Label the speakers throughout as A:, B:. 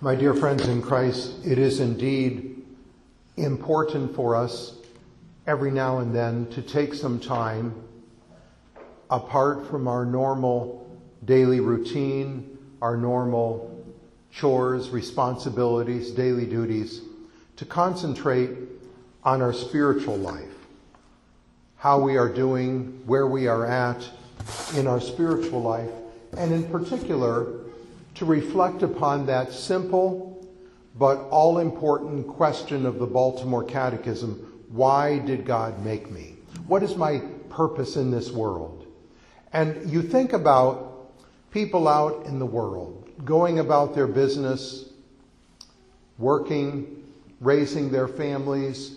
A: My dear friends in Christ, it is indeed important for us every now and then to take some time apart from our normal daily routine, our normal chores, responsibilities, daily duties, to concentrate on our spiritual life, how we are doing, where we are at in our spiritual life, and in particular, to reflect upon that simple but all-important question of the Baltimore Catechism: why did God make me? What is my purpose in this world? And you think about people out in the world, going about their business, working, raising their families.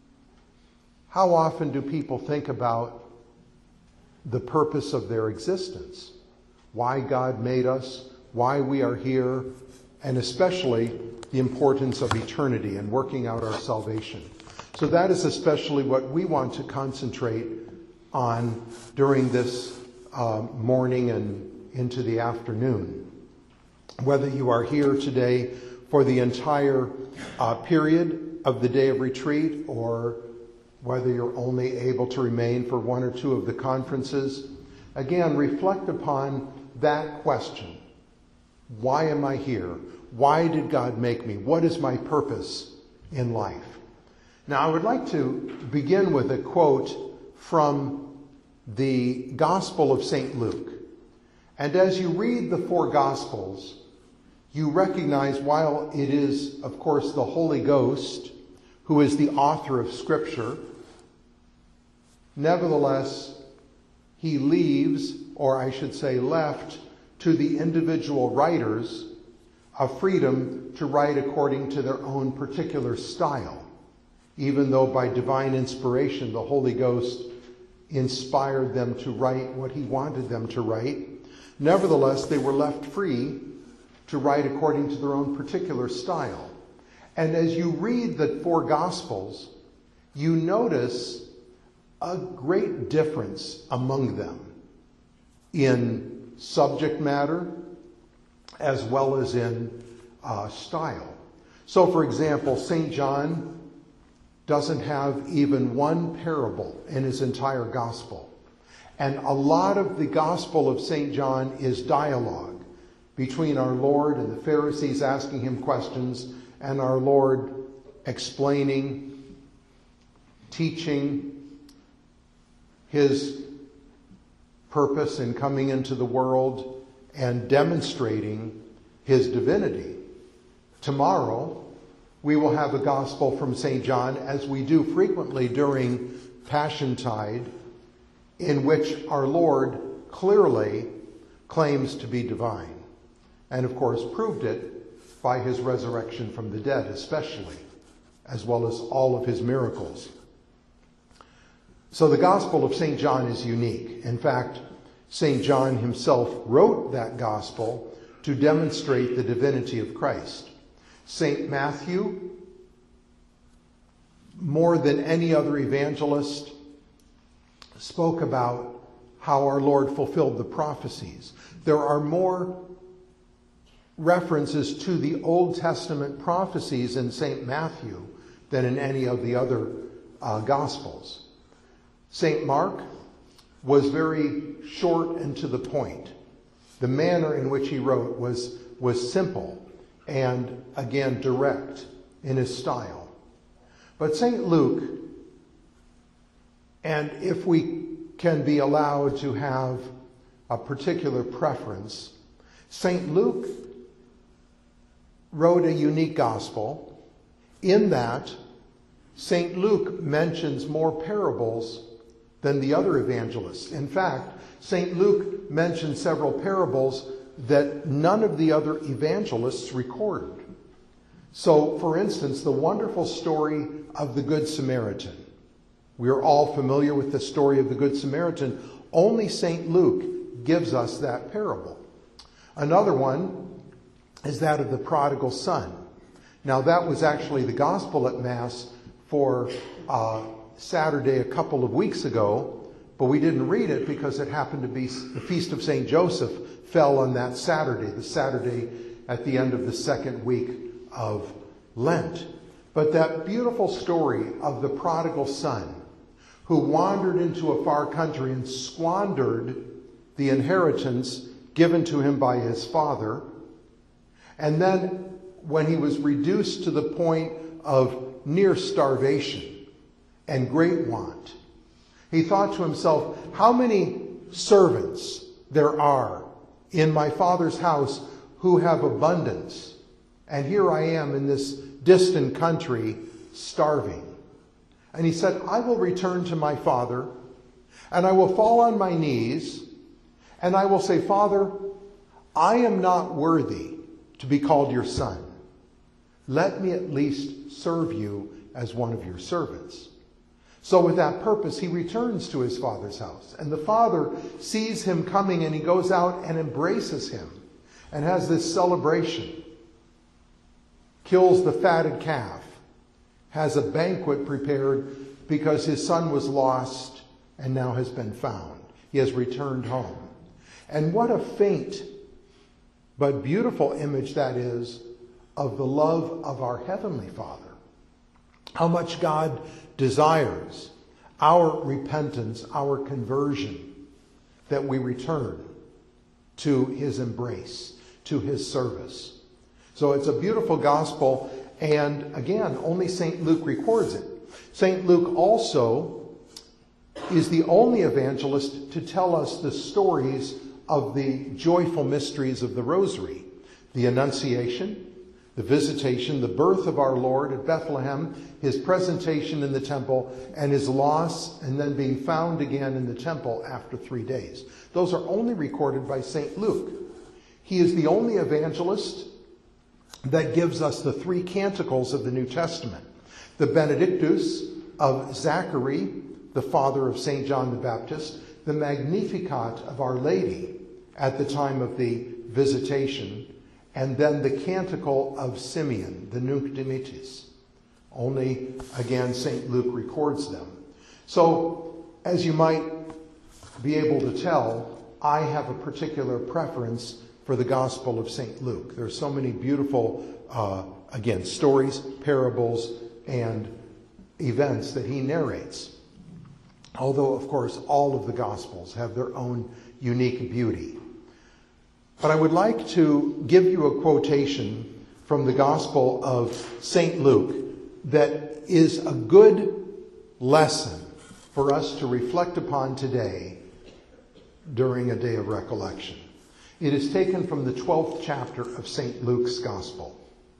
A: How often do people think about the purpose of their existence? Why God made us, why we are here, and especially the importance of eternity and working out our salvation. So that is especially what we want to concentrate on during this morning and into the afternoon. Whether you are here today for the entire period of the day of retreat, or whether you're only able to remain for one or two of the conferences, again, reflect upon that question. Why am I here? Why did God make me? What is my purpose in life? Now, I would like to begin with a quote from the Gospel of St. Luke. And as you read the four Gospels, you recognize, while it is, of course, the Holy Ghost who is the author of Scripture, nevertheless, he leaves, or I should say left, to the individual writers a freedom to write according to their own particular style, even though by divine inspiration the Holy Ghost inspired them to write what he wanted them to write. Nevertheless, they were left free to write according to their own particular style. And as you read the four Gospels, you notice a great difference among them in subject matter as well as in style. So, for example, St. John doesn't have even one parable in his entire gospel. And a lot of the Gospel of St. John is dialogue between our Lord and the Pharisees asking him questions, and our Lord explaining, teaching his purpose in coming into the world and demonstrating his divinity. Tomorrow, we will have a gospel from St. John, as we do frequently during Passiontide, in which our Lord clearly claims to be divine, and of course proved it by his resurrection from the dead especially, as well as all of his miracles. So the Gospel of St. John is unique. In fact, St. John himself wrote that Gospel to demonstrate the divinity of Christ. St. Matthew, more than any other evangelist, spoke about how our Lord fulfilled the prophecies. There are more references to the Old Testament prophecies in St. Matthew than in any of the other Gospels. St. Mark was very short and to the point. The manner in which he wrote was simple and, again, direct in his style. But St. Luke, and if we can be allowed to have a particular preference, St. Luke wrote a unique gospel in that St. Luke mentions more parables than the other evangelists. In fact, St. Luke mentions several parables that none of the other evangelists recorded. So, for instance, the wonderful story of the Good Samaritan. We are all familiar with the story of the Good Samaritan. Only St. Luke gives us that parable. Another one is that of the prodigal son. Now, that was actually the gospel at Mass for Saturday a couple of weeks ago, but we didn't read it because it happened to be the Feast of St. Joseph fell on that Saturday, the Saturday at the end of the second week of Lent. But that beautiful story of the prodigal son who wandered into a far country and squandered the inheritance given to him by his father. And then when he was reduced to the point of near starvation and great want, he thought to himself, how many servants there are in my father's house who have abundance, and here I am in this distant country starving. And he said, I will return to my father, and I will fall on my knees, and I will say, Father, I am not worthy to be called your son. Let me at least serve you as one of your servants. So with that purpose, he returns to his father's house. And the father sees him coming, and he goes out and embraces him and has this celebration. Kills the fatted calf. Has a banquet prepared because his son was lost and now has been found. He has returned home. And what a faint but beautiful image that is of the love of our Heavenly Father. How much God desires our repentance, our conversion, that we return to his embrace, to his service. So it's a beautiful gospel, and again, only St. Luke records it. St. Luke also is the only evangelist to tell us the stories of the joyful mysteries of the Rosary. The Annunciation, the Visitation, the birth of our Lord at Bethlehem, his presentation in the temple, and his loss, and then being found again in the temple after 3 days. Those are only recorded by St. Luke. He is the only evangelist that gives us the 3 canticles of the New Testament. The Benedictus of Zachary, the father of St. John the Baptist, the Magnificat of Our Lady at the time of the Visitation, and then the Canticle of Simeon, the Nunc Dimittis. Only, again, St. Luke records them. So, as you might be able to tell, I have a particular preference for the Gospel of St. Luke. There are so many beautiful, again, stories, parables, and events that he narrates. Although, of course, all of the Gospels have their own unique beauty. But I would like to give you a quotation from the Gospel of St. Luke that is a good lesson for us to reflect upon today during a day of recollection. It is taken from the 12th chapter of St. Luke's Gospel.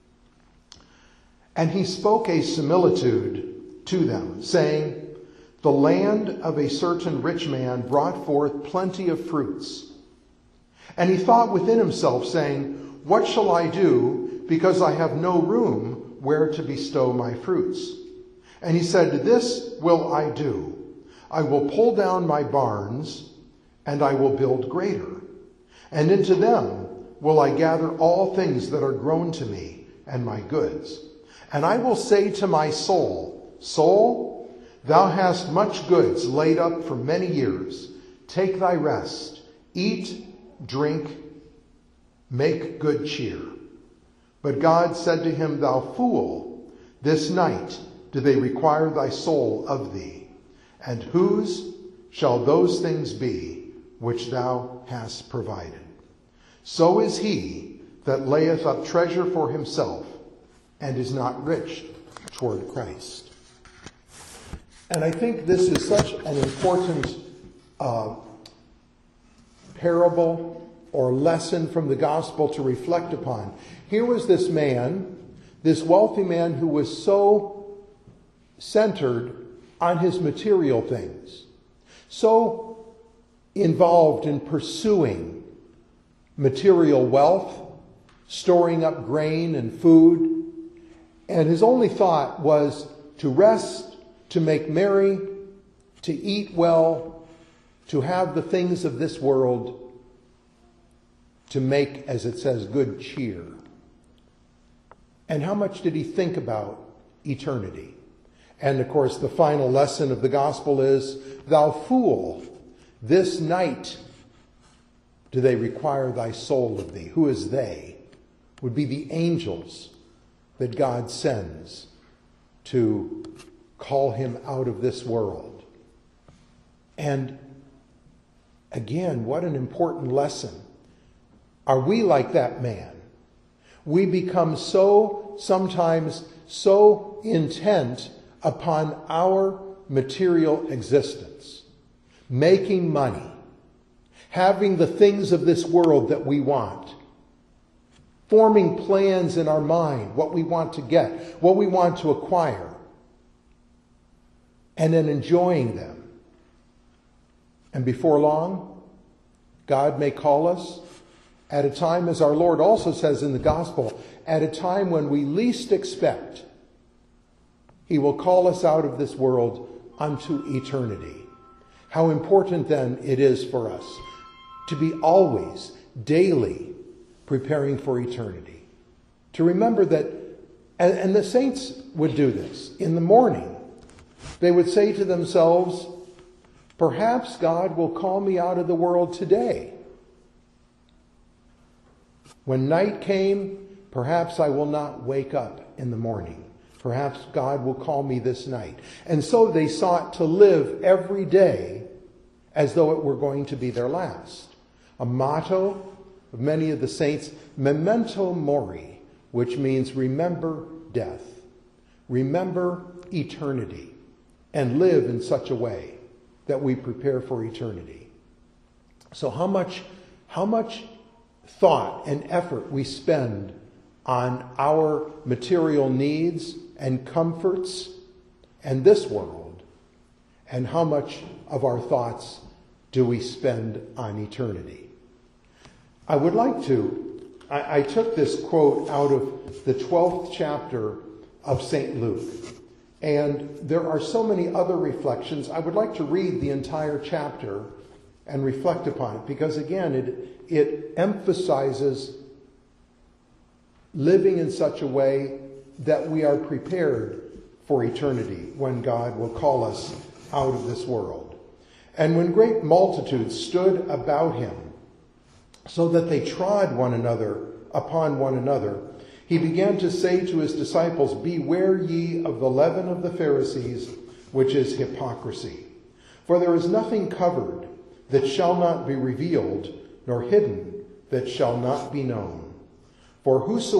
A: And he spoke a similitude to them, saying, the land of a certain rich man brought forth plenty of fruits. And he thought within himself, saying, what shall I do, because I have no room where to bestow my fruits? And he said, this will I do. I will pull down my barns, and I will build greater. And into them will I gather all things that are grown to me, and my goods. And I will say to my soul, soul, thou hast much goods laid up for many years. Take thy rest, eat, drink, make good cheer. But God said to him, thou fool, this night do they require thy soul of thee. And whose shall those things be which thou hast provided? So is he that layeth up treasure for himself, and is not rich toward Christ. And I think this is such an important parable or lesson from the gospel to reflect upon. Here was this man, this wealthy man, who was so centered on his material things, so involved in pursuing material wealth, storing up grain and food, and his only thought was to rest, to make merry, to eat well, to have the things of this world, to make, as it says, good cheer. And how much did he think about eternity? And of course, the final lesson of the gospel is, thou fool, this night do they require thy soul of thee. Who is they? would be the angels that God sends to call him out of this world. And again, what an important lesson. Are we like that man? We become sometimes so intent upon our material existence, making money, having the things of this world that we want, forming plans in our mind, what we want to get, what we want to acquire, and then enjoying them. And before long, God may call us at a time, as our Lord also says in the gospel, at a time when we least expect. He will call us out of this world unto eternity. How important then it is for us to be always, daily, preparing for eternity. To remember that, and the saints would do this, in the morning, they would say to themselves, perhaps God will call me out of the world today. When night came, perhaps I will not wake up in the morning. Perhaps God will call me this night. And so they sought to live every day as though it were going to be their last. A motto of many of the saints, memento mori, which means remember death, remember eternity, and live in such a way that we prepare for eternity. So how much thought and effort we spend on our material needs and comforts and this world, and how much of our thoughts do we spend on eternity? I would like to, I took this quote out of the 12th chapter of St. Luke, and there are so many other reflections. I would like to read the entire chapter and reflect upon it, because again, it emphasizes living in such a way that we are prepared for eternity when God will call us out of this world. And when great multitudes stood about him, so that they trod one another upon one another, he began to say to his disciples, beware ye of the leaven of the Pharisees, which is hypocrisy. For there is nothing covered that shall not be revealed, nor hidden that shall not be known. For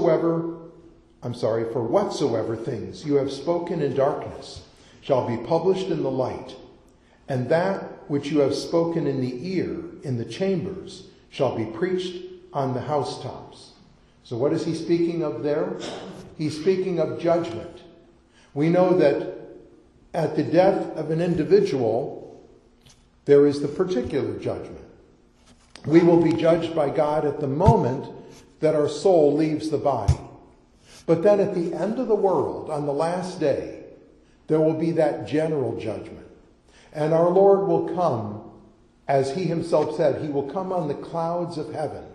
A: whatsoever things you have spoken in darkness shall be published in the light, and that which you have spoken in the ear, in the chambers, shall be preached on the housetops. So what is he speaking of there? He's speaking of judgment. We know that at the death of an individual, there is the particular judgment. We will be judged by God at the moment that our soul leaves the body. But then at the end of the world, on the last day, there will be that general judgment. And our Lord will come, as he himself said, he will come on the clouds of heaven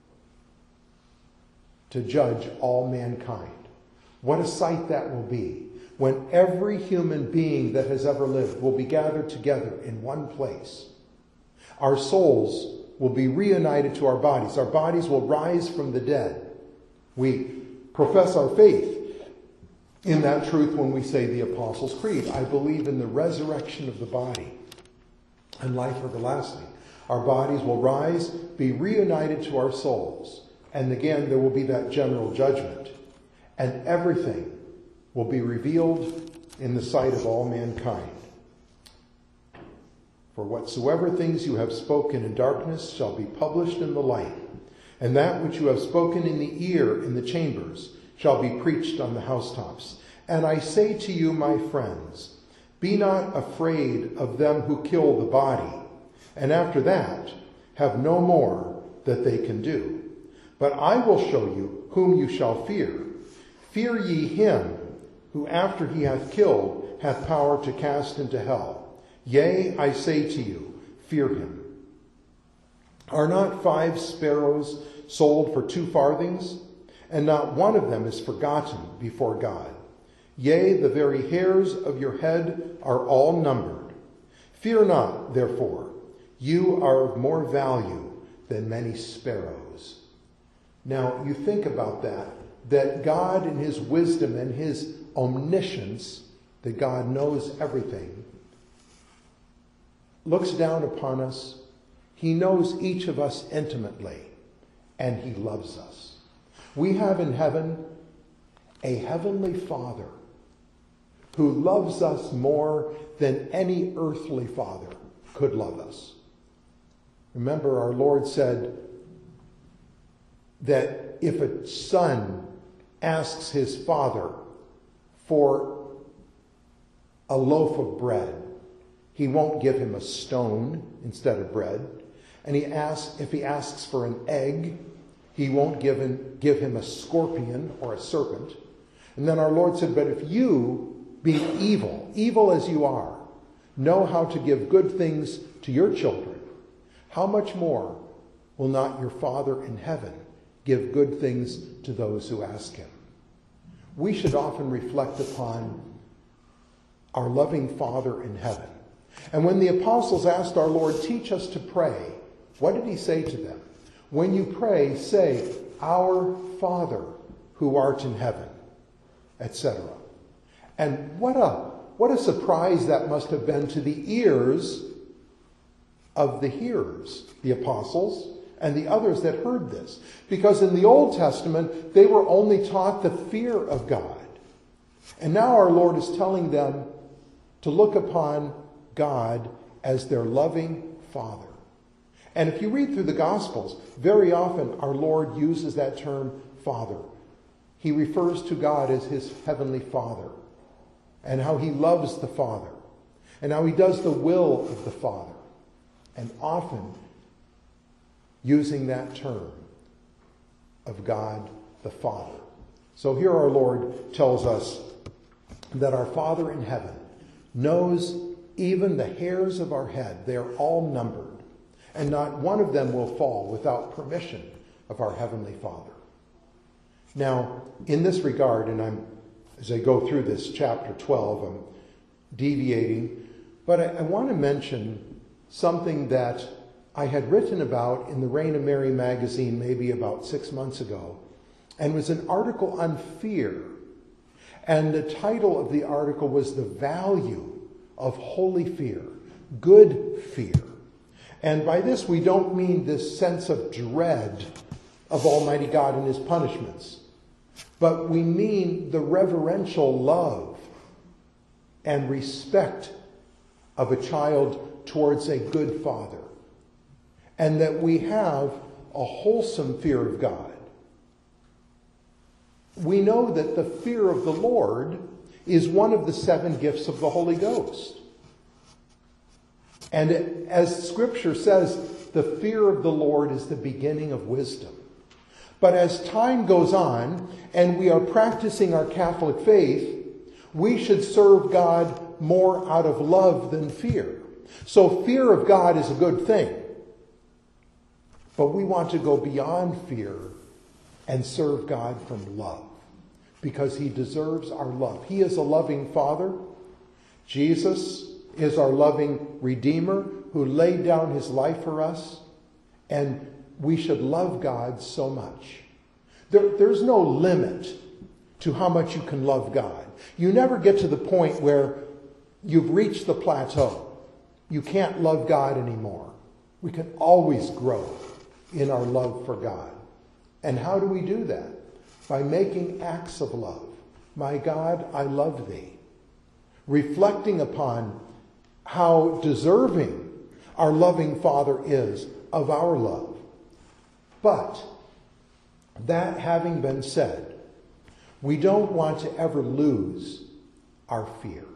A: to judge all mankind. What a sight that will be, when every human being that has ever lived will be gathered together in one place. Our souls will be reunited to our bodies. Our bodies will rise from the dead. We profess our faith in that truth when we say the Apostles' Creed. I believe in the resurrection of the body and life everlasting. Our bodies will rise, be reunited to our souls. And again, there will be that general judgment. And everything will be revealed in the sight of all mankind. For whatsoever things you have spoken in darkness shall be published in the light, and that which you have spoken in the ear in the chambers shall be preached on the housetops. And I say to you, my friends, be not afraid of them who kill the body, and after that have no more that they can do. But I will show you whom you shall fear. Fear ye him who after he hath killed hath power to cast into hell. Yea, I say to you, fear him. Are not 5 sparrows sold for 2 farthings? And not one of them is forgotten before God. Yea, the very hairs of your head are all numbered. Fear not, therefore, you are of more value than many sparrows. Now, you think about that God in his wisdom and his omniscience, that God knows everything, looks down upon us. He knows each of us intimately, and he loves us. We have in heaven a heavenly Father who loves us more than any earthly father could love us. Remember, our Lord said that if a son asks his father for a loaf of bread, he won't give him a stone instead of bread. And if he asks for an egg, he won't give him a scorpion or a serpent. And then our Lord said, but if you, being evil as you are, know how to give good things to your children, how much more will not your Father in heaven give good things to those who ask him? We should often reflect upon our loving Father in heaven. And when the apostles asked our Lord, teach us to pray, what did he say to them? When you pray, say, our Father who art in heaven, etc. And what a surprise that must have been to the ears of the hearers, the apostles, and the others that heard this. Because in the Old Testament, they were only taught the fear of God. And now our Lord is telling them to look upon God as their loving Father. And if you read through the Gospels, very often our Lord uses that term Father. He refers to God as his heavenly Father, and how he loves the Father, and how he does the will of the Father, and often using that term of God the Father. So here our Lord tells us that our Father in heaven knows even the hairs of our head. They are all numbered, and not one of them will fall without permission of our Heavenly Father. Now, in this regard, and as I go through this chapter 12, I'm deviating, but I want to mention something that I had written about in the Reign of Mary magazine maybe about 6 months ago, and it was an article on fear. And the title of the article was The Value of Holy Fear, Good Fear. And by this we don't mean this sense of dread of Almighty God and his punishments, but we mean the reverential love and respect of a child towards a good father, and that we have a wholesome fear of God. We know that the fear of the Lord is one of the 7 gifts of the Holy Ghost. And as Scripture says, the fear of the Lord is the beginning of wisdom. But as time goes on and we are practicing our Catholic faith, we should serve God more out of love than fear. So fear of God is a good thing. But we want to go beyond fear and serve God from love, because he deserves our love. He is a loving Father. Jesus is our loving Redeemer who laid down his life for us, and we should love God so much. There's no limit to how much you can love God. You never get to the point where you've reached the plateau. You can't love God anymore. We can always grow in our love for God. And how do we do that? By making acts of love. My God, I love thee. Reflecting upon how deserving our loving Father is of our love. But that having been said, we don't want to ever lose our fear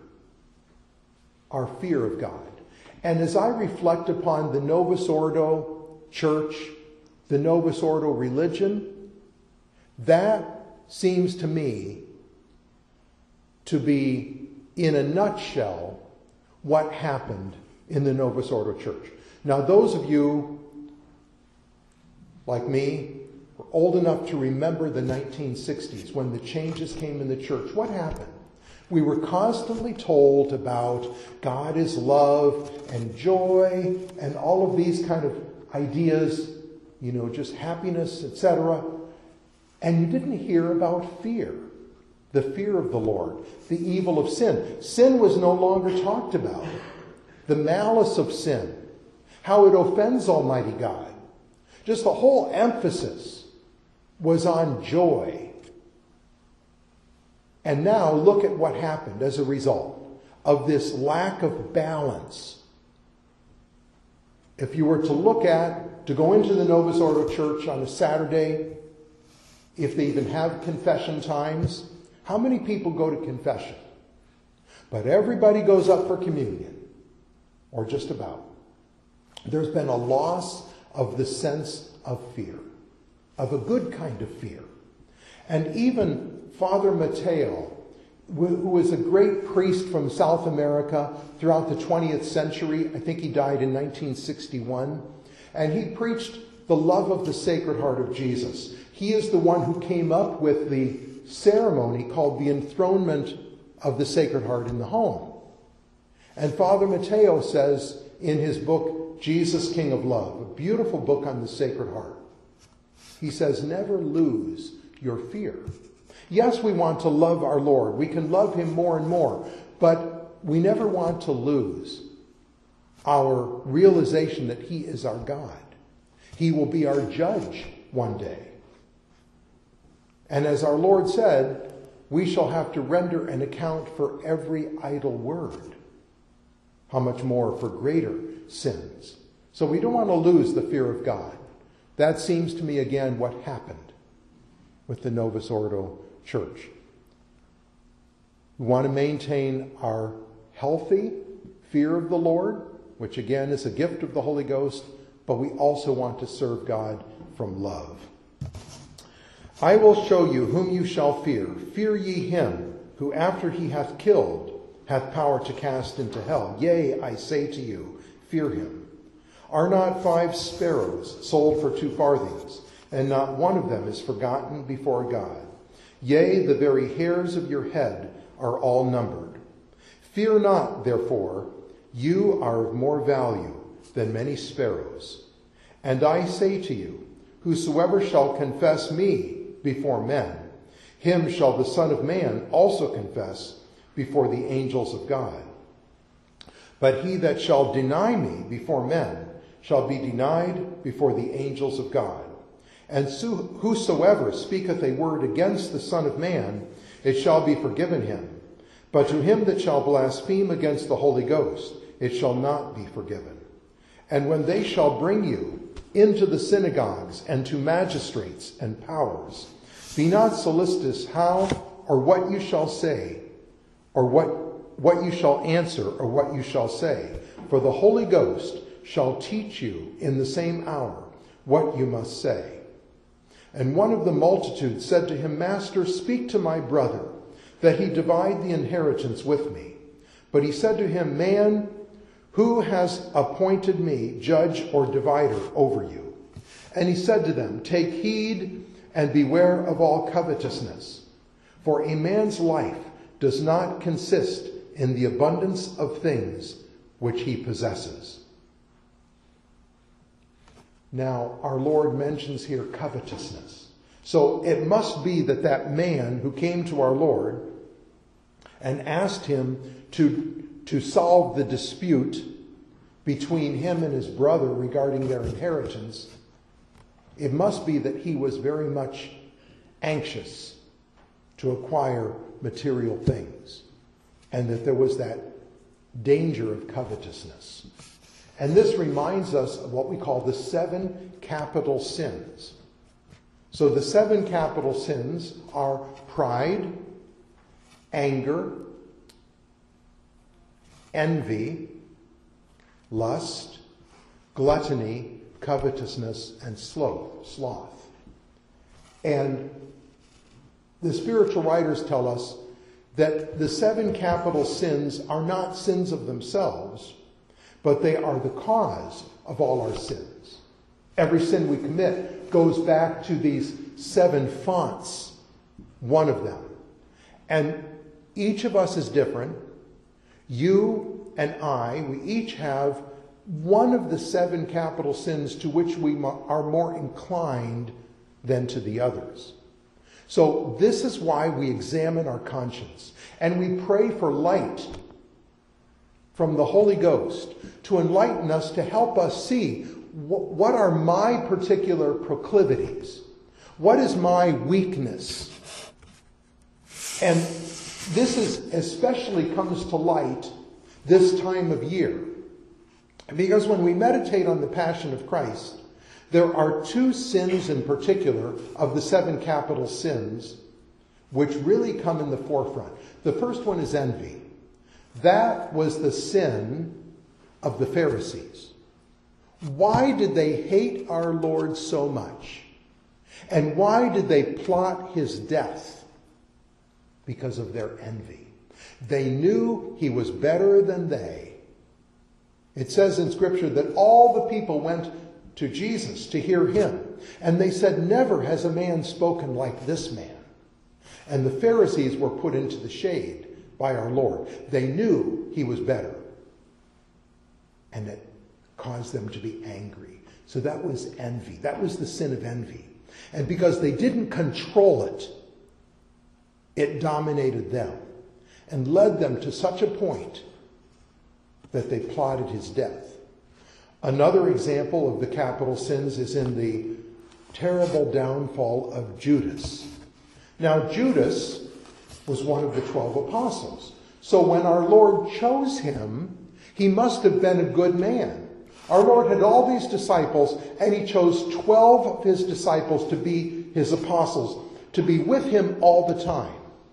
A: of God. And as I reflect upon the Novus Ordo Church, the Novus Ordo religion, that seems to me to be, in a nutshell, what happened in the Novus Ordo Church. Now, those of you, like me, were old enough to remember the 1960s when the changes came in the church. What happened? We were constantly told about God is love and joy and all of these kind of ideas, just happiness, etc. And you didn't hear about fear, the fear of the Lord, the evil of sin. Sin was no longer talked about. The malice of sin, how it offends Almighty God. Just the whole emphasis was on joy. And now look at what happened as a result of this lack of balance. If you were to go into the Novus Ordo Church on a Saturday, if they even have confession times, how many people go to confession? But everybody goes up for communion, or just about. There's been a loss of the sense of fear, of a good kind of fear. And even Father Mateo, who was a great priest from South America throughout the 20th century, I think he died in 1961, and he preached the love of the Sacred Heart of Jesus. He is the one who came up with the ceremony called the enthronement of the Sacred Heart in the home. And Father Mateo says in his book, Jesus, King of Love, a beautiful book on the Sacred Heart, he says, never lose your fear. Yes, we want to love our Lord. We can love him more and more, but we never want to lose our realization that he is our God. He will be our judge one day. And as our Lord said, we shall have to render an account for every idle word. How much more for greater sins? So we don't want to lose the fear of God. That seems to me again what happened with the Novus Ordo Church. We want to maintain our healthy fear of the Lord, which again is a gift of the Holy Ghost, but we also want to serve God from love. I will show you whom you shall fear. Fear ye him, who after he hath killed, hath power to cast into hell. Yea, I say to you, fear him. Are not 5 sparrows sold for 2 farthings, and not one of them is forgotten before God? Yea, the very hairs of your head are all numbered. Fear not, therefore, you are of more value than many sparrows. And I say to you, whosoever shall confess me before men, him shall the Son of Man also confess before the angels of God. But he that shall deny me before men shall be denied before the angels of God. And whosoever speaketh a word against the Son of Man, it shall be forgiven him. But to him that shall blaspheme against the Holy Ghost, it shall not be forgiven. And when they shall bring you into the synagogues and to magistrates and powers, be not solicitous how or what you shall say, or what you shall answer, or what you shall say. For the Holy Ghost shall teach you in the same hour what you must say. And one of the multitude said to him, Master, speak to my brother, that he divide the inheritance with me. But he said to him, Man, who has appointed me judge or divider over you? And he said to them, Take heed and beware of all covetousness, for a man's life does not consist in the abundance of things which he possesses. Now, our Lord mentions here covetousness. So it must be that that man who came to our Lord and asked him to solve the dispute between him and his brother regarding their inheritance, it must be that he was very much anxious to acquire material things, and that there was that danger of covetousness. And this reminds us of what we call the 7 capital sins. So the 7 capital sins are pride, anger, envy, lust, gluttony, covetousness, and sloth. And the spiritual writers tell us that the 7 capital sins are not sins of themselves, but they are the cause of all our sins. Every sin we commit goes back to these 7 fonts, one of them. And each of us is different. You and I, we each have one of the 7 capital sins to which we are more inclined than to the others. So this is why we examine our conscience. And we pray for light from the Holy Ghost to enlighten us, to help us see what are my particular proclivities. What is my weakness? And this especially comes to light this time of year. Because when we meditate on the Passion of Christ, there are two sins in particular of the 7 capital sins which really come in the forefront. The first one is envy. That was the sin of the Pharisees. Why did they hate our Lord so much? And why did they plot his death? Because of their envy. They knew he was better than they. It says in Scripture that all the people went to Jesus to hear him. And they said, "Never has a man spoken like this man." And the Pharisees were put into the shade by our Lord. They knew he was better. And it caused them to be angry. So that was envy. That was the sin of envy. And because they didn't control it, it dominated them and led them to such a point that they plotted his death. Another example of the capital sins is in the terrible downfall of Judas. Now, Judas was one of the 12 apostles. So when our Lord chose him, he must have been a good man. Our Lord had all these disciples, and he chose 12 of his disciples to be his apostles, to be with him all the time.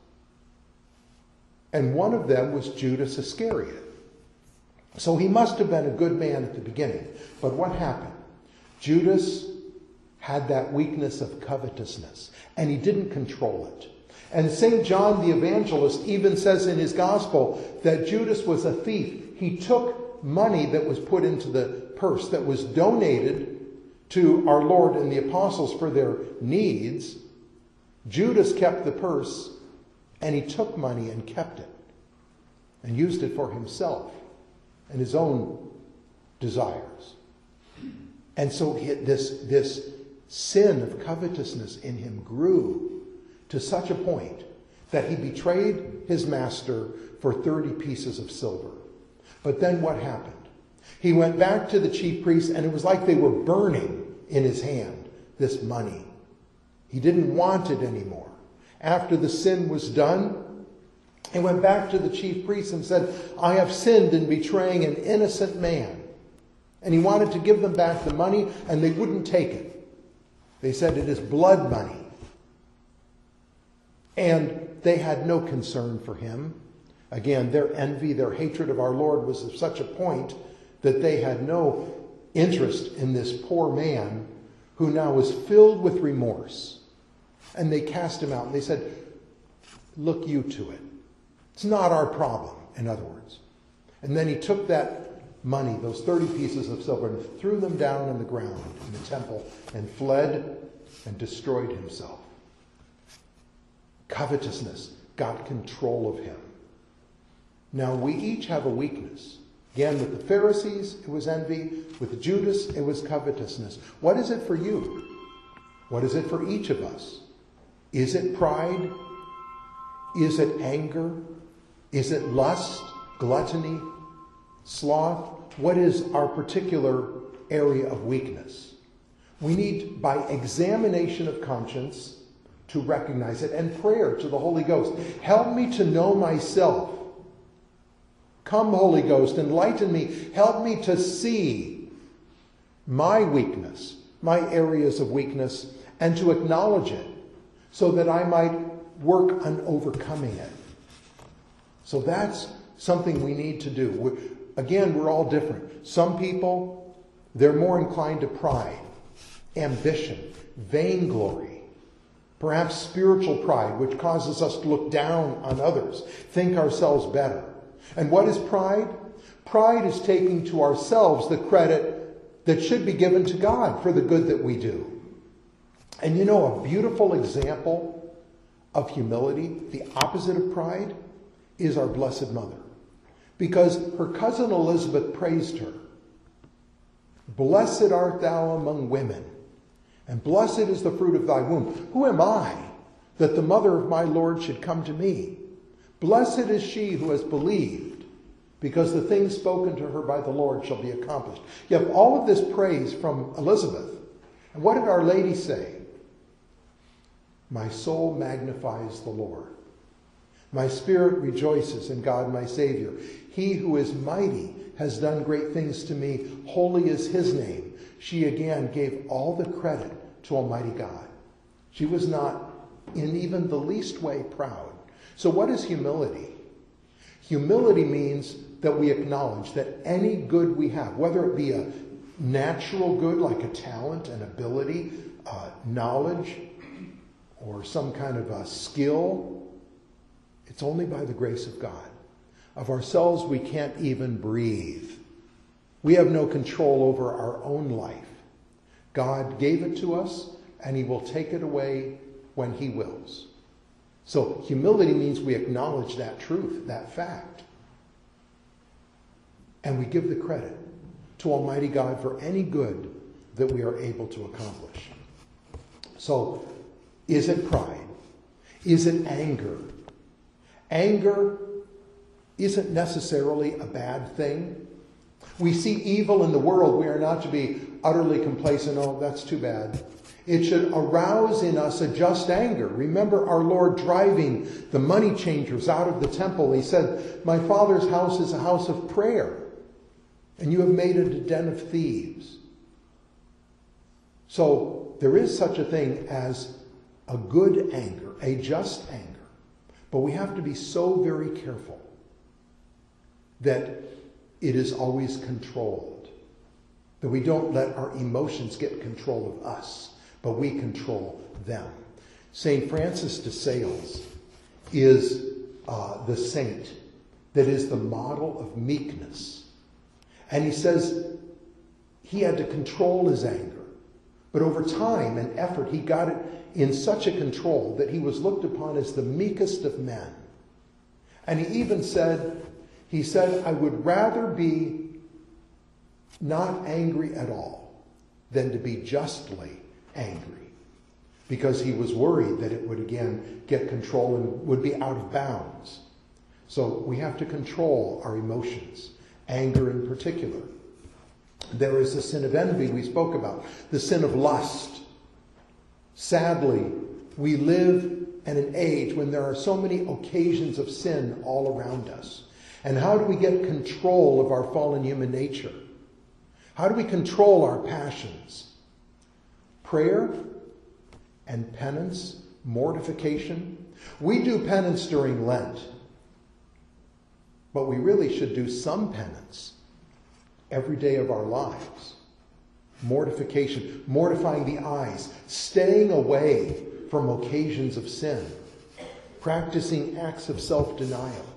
A: And one of them was Judas Iscariot. So he must have been a good man at the beginning. But what happened? Judas had that weakness of covetousness, and he didn't control it. And St. John the Evangelist even says in his gospel that Judas was a thief. He took money that was put into the purse, that was donated to our Lord and the apostles for their needs. Judas kept the purse, and he took money and kept it and used it for himself and his own desires. And so this sin of covetousness in him grew to such a point that he betrayed his master for 30 pieces of silver. But then what happened? He went back to the chief priests, and it was like they were burning in his hand this money. He didn't want it anymore. After the sin was done, he went back to the chief priests and said, "I have sinned in betraying an innocent man." And he wanted to give them back the money, and they wouldn't take it. They said, "It is blood money." And they had no concern for him. Again, their envy, their hatred of our Lord was of such a point that they had no interest in this poor man who now was filled with remorse. And they cast him out, and they said, "Look you to it. It's not our problem," in other words. And then he took that money, those 30 pieces of silver, and threw them down on the ground in the temple and fled and destroyed himself. Covetousness got control of him. Now, we each have a weakness. Again, with the Pharisees, it was envy. With Judas, it was covetousness. What is it for you? What is it for each of us? Is it pride? Is it anger? Is it lust, gluttony, sloth? What is our particular area of weakness? We need, by examination of conscience, to recognize it, and prayer to the Holy Ghost. Help me to know myself. Come, Holy Ghost, enlighten me. Help me to see my weakness, my areas of weakness, and to acknowledge it so that I might work on overcoming it. So that's something we need to do. Again, we're all different. Some people, they're more inclined to pride, ambition, vainglory, perhaps spiritual pride, which causes us to look down on others, think ourselves better. And what is pride? Pride is taking to ourselves the credit that should be given to God for the good that we do. And you know, a beautiful example of humility, the opposite of pride, is our Blessed Mother. Because her cousin Elizabeth praised her. "Blessed art thou among women, and blessed is the fruit of thy womb." Who am I that the mother of my Lord should come to me. Blessed is she who has believed, because the things spoken to her by the Lord shall be accomplished. You have all of this praise from Elizabeth. And what did Our Lady say? My soul magnifies the Lord. My spirit rejoices in God my Savior. He who is mighty has done great things to me. Holy is his name. She again gave all the credit to Almighty God. She was not in even the least way proud. So what is humility? Humility means that we acknowledge that any good we have, whether it be a natural good like a talent, an ability, knowledge, or some kind of a skill, it's only by the grace of God. Of ourselves, we can't even breathe. We have no control over our own life. God gave it to us, and he will take it away when he wills. So humility means we acknowledge that truth, that fact. And we give the credit to Almighty God for any good that we are able to accomplish. So, is it pride? Is it anger? Anger isn't necessarily a bad thing. We see evil in the world. We are not to be utterly complacent. Oh, that's too bad. It should arouse in us a just anger. Remember our Lord driving the money changers out of the temple. He said, my Father's house is a house of prayer, and you have made it a den of thieves. So there is such a thing as a good anger, a just anger. But we have to be so very careful that it is always controlled, that we don't let our emotions get control of us, but we control them. St. Francis de Sales is the saint that is the model of meekness. And he says he had to control his anger. But over time and effort, he got it in such a control that he was looked upon as the meekest of men. And he even said, I would rather be not angry at all than to be justly angry, because he was worried that it would again get control and would be out of bounds. So we have to control our emotions, anger in particular. There is the sin of envy we spoke about, the sin of lust. Sadly, we live in an age when there are so many occasions of sin all around us. And how do we get control of our fallen human nature? How do we control our passions? Prayer and penance, mortification. We do penance during Lent, but we really should do some penance every day of our lives. Mortification, mortifying the eyes, staying away from occasions of sin, practicing acts of self-denial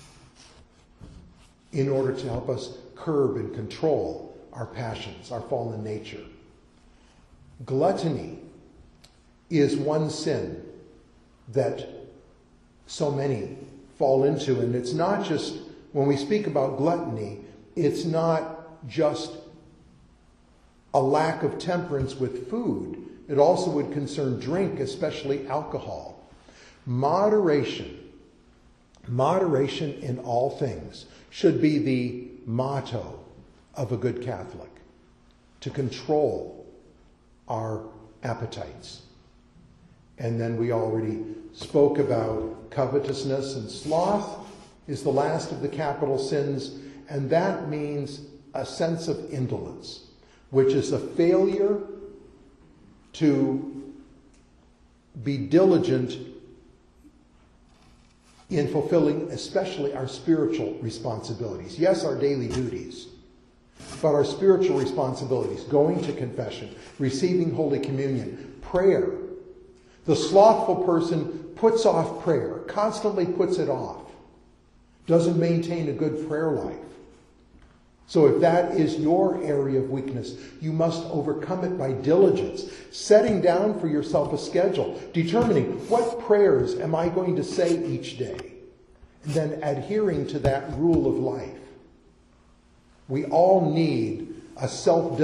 A: in order to help us curb and control our passions, our fallen nature. Gluttony is one sin that so many fall into. And it's not just, when we speak about gluttony, it's not just a lack of temperance with food. It also would concern drink, especially alcohol. Moderation in all things should be the motto of a good Catholic, to control our appetites. And then we already spoke about covetousness, and sloth is the last of the capital sins, and that means a sense of indolence, which is a failure to be diligent in fulfilling especially our spiritual responsibilities. Yes, our daily duties, but our spiritual responsibilities, going to confession, receiving Holy Communion, prayer. The slothful person puts off prayer, constantly puts it off, doesn't maintain a good prayer life. So if that is your area of weakness, you must overcome it by diligence, setting down for yourself a schedule, determining what prayers am I going to say each day, and then adhering to that rule of life. We all need a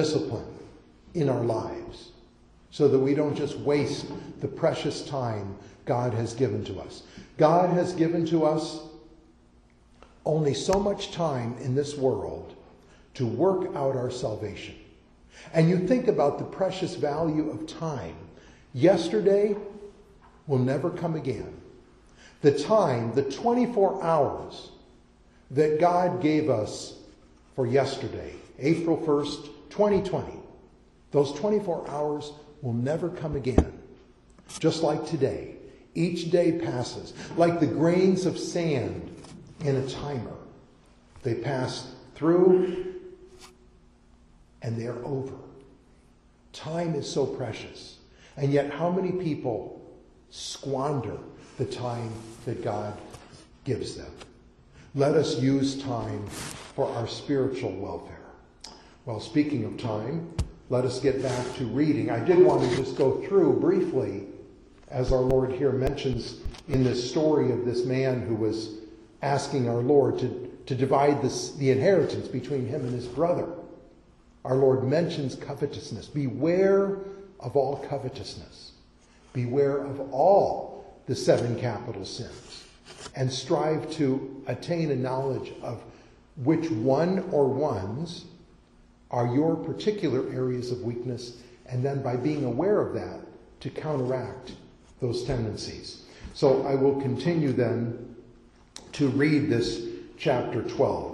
A: self-discipline in our lives so that we don't just waste the precious time God has given to us. God has given to us only so much time in this world to work out our salvation. And you think about the precious value of time. Yesterday will never come again. The time, the 24 hours that God gave us for yesterday, April 1st, 2020, those 24 hours will never come again. Just like today. Each day passes like the grains of sand in a timer. They pass through and they're over. Time is so precious. And yet how many people squander the time that God gives them? Let us use time for our spiritual welfare. Well, speaking of time, let us get back to reading. I did want to just go through briefly, as our Lord here mentions in this story of this man who was asking our Lord to divide the inheritance between him and his brother. Our Lord mentions covetousness. Beware of all covetousness. Beware of all the 7 capital sins. And strive to attain a knowledge of which one or ones are your particular areas of weakness, and then by being aware of that, to counteract those tendencies. So I will continue then to read this chapter 12.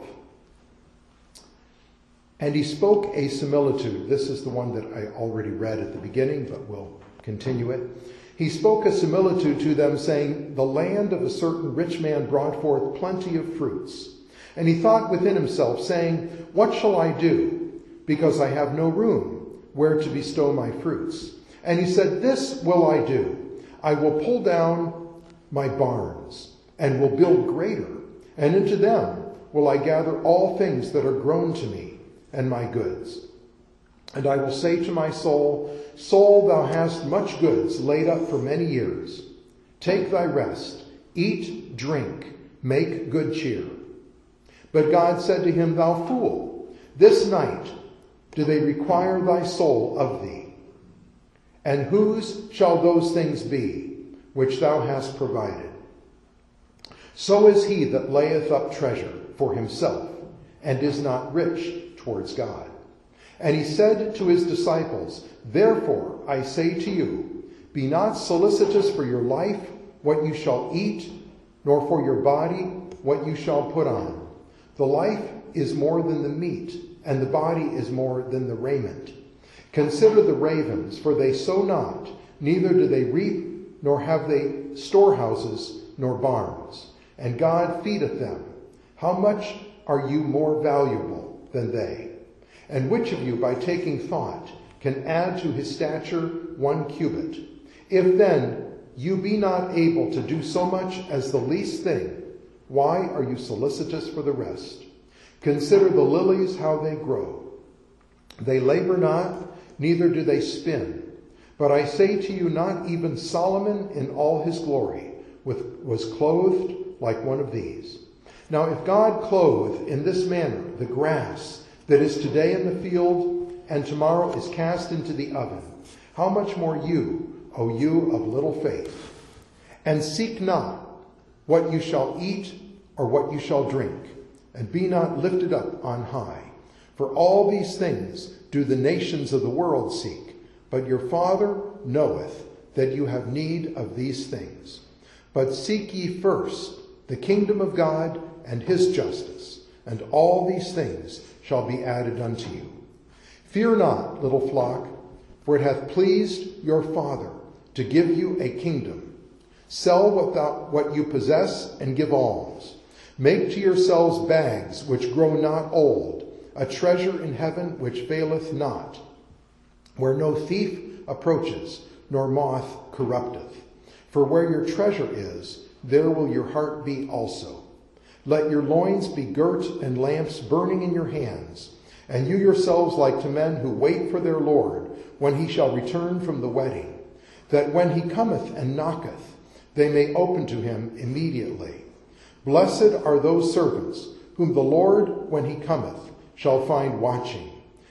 A: And he spoke a similitude. This is the one that I already read at the beginning, but we'll continue it. He spoke a similitude to them, saying, the land of a certain rich man brought forth plenty of fruits. And he thought within himself, saying, what shall I do? Because I have no room where to bestow my fruits. And he said, this will I do. I will pull down my barns and will build greater. And into them will I gather all things that are grown to me and my goods. And I will say to my soul, soul, thou hast much goods laid up for many years. Take thy rest, eat, drink, make good cheer. But God said to him, thou fool, this night do they require thy soul of thee. And whose shall those things be which thou hast provided? So is he that layeth up treasure for himself, and is not rich towards God. And he said to his disciples, therefore I say to you, be not solicitous for your life, what you shall eat, nor for your body, what you shall put on. The life is more than the meat, and the body is more than the raiment. Consider the ravens, for they sow not, neither do they reap, nor have they storehouses, nor barns. And God feedeth them. How much are you more valuable than they? And which of you, by taking thought, can add to his stature 1 cubit? If then you be not able to do so much as the least thing, why are you solicitous for the rest? Consider the lilies, how they grow. They labor not, neither do they spin. But I say to you, not even Solomon in all his glory was clothed like one of these. Now if God clothe in this manner the grass that is today in the field and tomorrow is cast into the oven, how much more you, O you of little faith? And seek not what you shall eat or what you shall drink, and be not lifted up on high. For all these things do the nations of the world seek, but your Father knoweth that you have need of these things. But seek ye first the kingdom of God and his justice, and all these things shall be added unto you. Fear not, little flock, for it hath pleased your Father to give you a kingdom. Sell what you possess and give alms. Make to yourselves bags which grow not old, a treasure in heaven which faileth not, where no thief approaches, nor moth corrupteth. For where your treasure is, there will your heart be also. Let your loins be girt and lamps burning in your hands, and you yourselves like to men who wait for their Lord, when he shall return from the wedding, that when he cometh and knocketh, they may open to him immediately. Blessed are those servants, whom the Lord, when he cometh, shall find watching.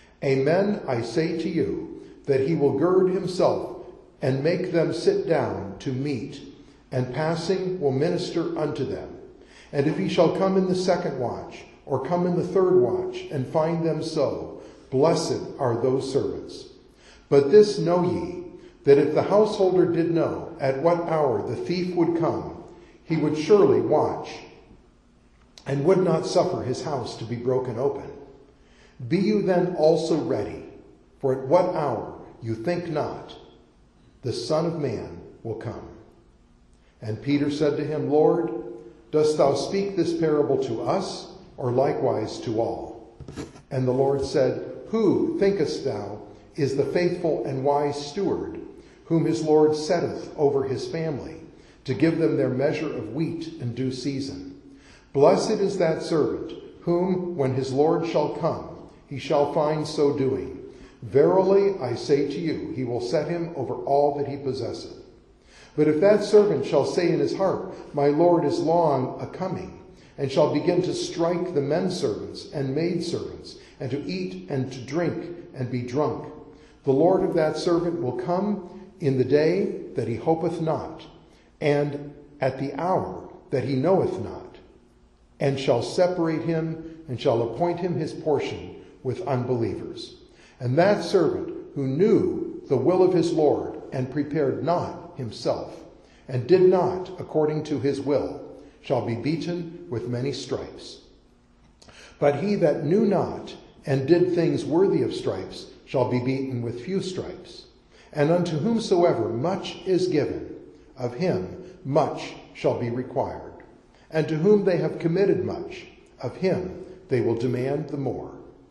A: Amen, I say to you, that he will gird himself and make them sit down to meat, and passing will minister unto them. And if he shall come in the second watch, or come in the third watch, and find them so, blessed are those servants. But this know ye, that if the householder did know at what hour the thief would come, he would surely watch, and would not suffer his house to be broken open. Be you then also ready, for at what hour you think not, the Son of Man will come. And Peter said to him, Lord, dost thou speak this parable to us, or likewise to all? And the Lord said, Who, thinkest thou, is the faithful and wise steward, whom his Lord setteth over his family, to give them their measure of wheat in due season? Blessed is that servant, whom, when his Lord shall come, he shall find so doing. Verily I say to you, he will set him over all that he possesseth. But if that servant shall say in his heart, My Lord is long a-coming, and shall begin to strike the menservants and maidservants, and to eat and to drink and be drunk, the Lord of that servant will come in the day that he hopeth not, and at the hour that he knoweth not, and shall separate him, and shall appoint him his portion with unbelievers. And that servant who knew the will of his Lord, and prepared not himself, and did not according to his will, shall be beaten with many stripes. But he that knew not, and did things worthy of stripes, shall be beaten with few stripes. And unto whomsoever much is given, of him much shall be required. And to whom they have committed much, of him they will demand the more.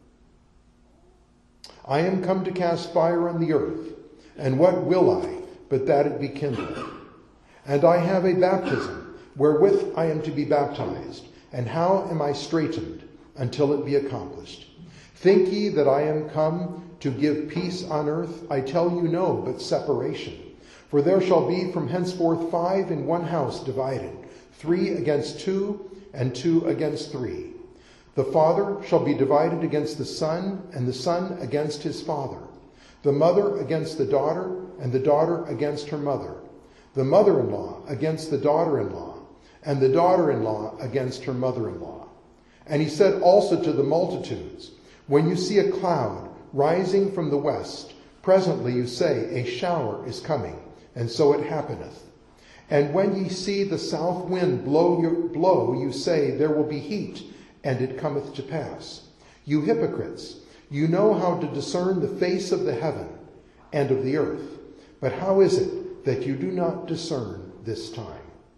A: I am come to cast fire on the earth, and what will I, but that it be kindled? And I have a baptism, wherewith I am to be baptized, and how am I straitened until it be accomplished? Think ye that I am come to give peace on earth? I tell you no, but separation. For there shall be from henceforth 5 in one house divided, 3 against 2, and 2 against 3. The father shall be divided against the son, and the son against his father. The mother against the daughter, and the daughter against her mother. The mother-in-law against the daughter-in-law, and the daughter-in-law against her mother-in-law. And he said also to the multitudes, When you see a cloud rising from the west, presently you say, A shower is coming, and so it happeneth. And when ye see the south wind blow, you say, There will be heat, and it cometh to pass. You hypocrites, you know how to discern the face of the heaven and of the earth. But how is it that you do not discern this time?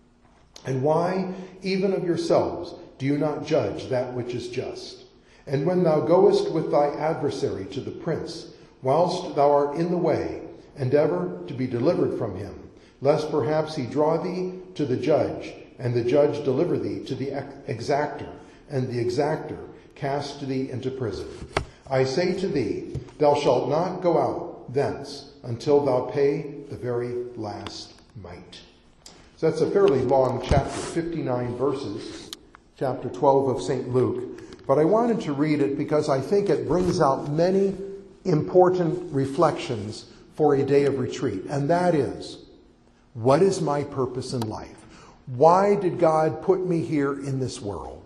A: And why, even of yourselves, do you not judge that which is just? And when thou goest with thy adversary to the prince, whilst thou art in the way, endeavor to be delivered from him, lest perhaps he draw thee to the judge, and the judge deliver thee to the exactor, and the exactor cast thee into prison. I say to thee, thou shalt not go out thence until thou pay the very last mite. So that's a fairly long chapter, 59 verses, chapter 12 of St. Luke. But I wanted to read it because I think it brings out many important reflections for a day of retreat. And that is, what is my purpose in life? Why did God put me here in this world?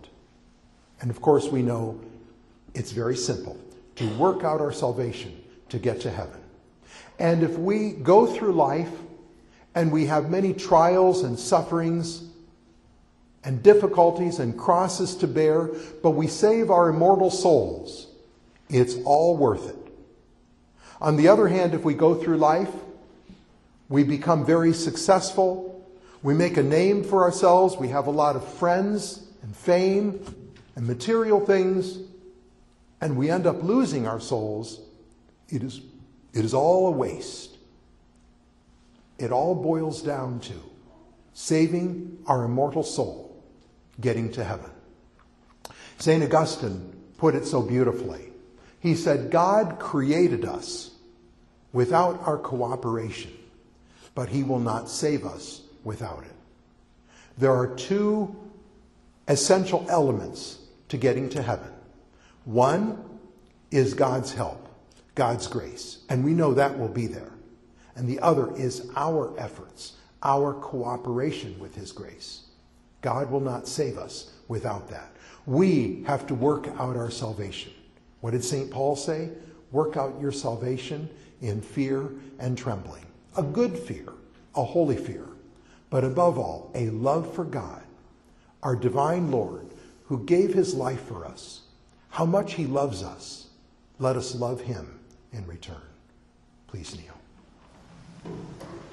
A: And of course we know it's very simple. To work out our salvation, to get to heaven. And if we go through life and we have many trials and sufferings and difficulties and crosses to bear, but we save our immortal souls, it's all worth it. On the other hand, if we go through life, we become very successful, we make a name for ourselves, we have a lot of friends and fame and material things, and we end up losing our souls, it is all a waste. It all boils down to saving our immortal soul, getting to heaven. St. Augustine put it so beautifully. He said, God created us without our cooperation, but he will not save us without it. There are 2 essential elements to getting to heaven. One is God's help, God's grace, and we know that will be there. And the other is our efforts, our cooperation with his grace. God will not save us without that. We have to work out our salvation. What did St. Paul say? Work out your salvation in fear and trembling. A good fear, a holy fear, but above all, a love for God, our divine Lord, who gave his life for us. How much he loves us. Let us love him in return. Please kneel.